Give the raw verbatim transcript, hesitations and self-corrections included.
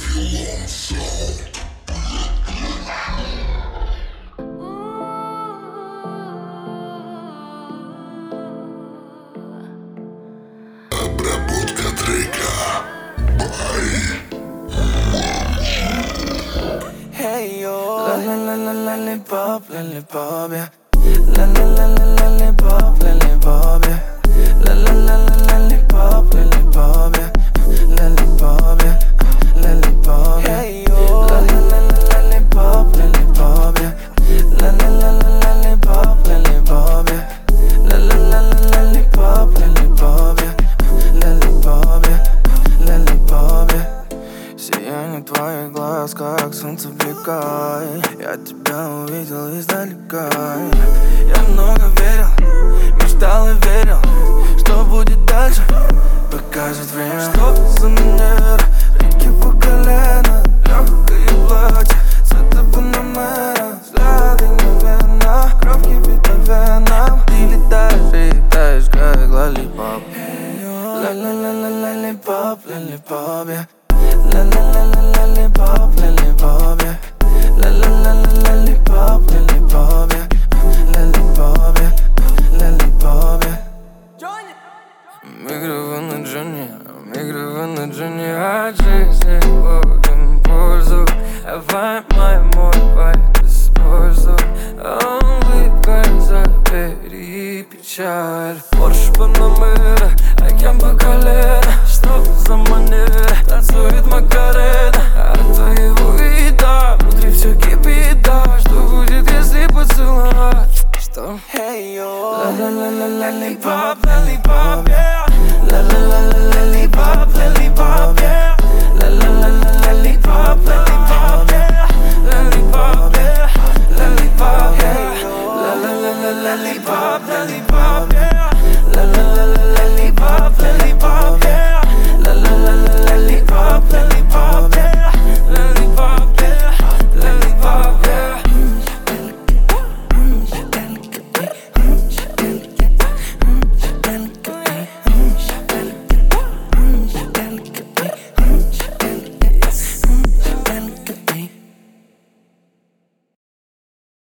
Обработка трека by Hey yo, la la la la lollipop, lollipop, yeah. La la la la lollipop, lollipop, yeah. La la la la lollipop, lollipop, yeah. Lollipop, yeah. Lollipop, yeah. Hey yo, la la la la lollipop, lollipop, yeah. La la la la lollipop, lollipop, yeah. La la la la lollipop, lollipop, yeah. Lollipop, yeah. Lollipop, yeah. Сияние твоих глаз, как солнце бликает. Я тебя увидел издалека. Я много верил, мечтал и верил, что будет дальше, покажет время. Что за манера, реки по колено, легкое платье, цвета панамера, взгляды мгновенно, кровь кипит по венам. Ты летаешь и летаешь, как лоллипоп. Ла-ла-ла-ла лоллипоп, лоллипоп, yeah. La la la la lollipop, lollipop, yeah. La la la la lollipop, lollipop, yeah. Lollipop, yeah. Lollipop, yeah. Микрофон на Джонни, микрофон на Джонни. От жизни ловим пользу. Давай мой мой вайб используй. Улыбкой забери печаль. Порш Панамера, океан по колено. Что за манера, танцует Макарена. От твоего вида внутри все кипит, да. Что будет, если поцеловать? Что? Hey yo, la la la la lollipop, lollipop, yeah. La la la la lollipop, lollipop, yeah. La la la la lollipop, lollipop, yeah. Lollipop, yeah. Lollipop, yeah. La la la la lollipop, lollipop, yeah.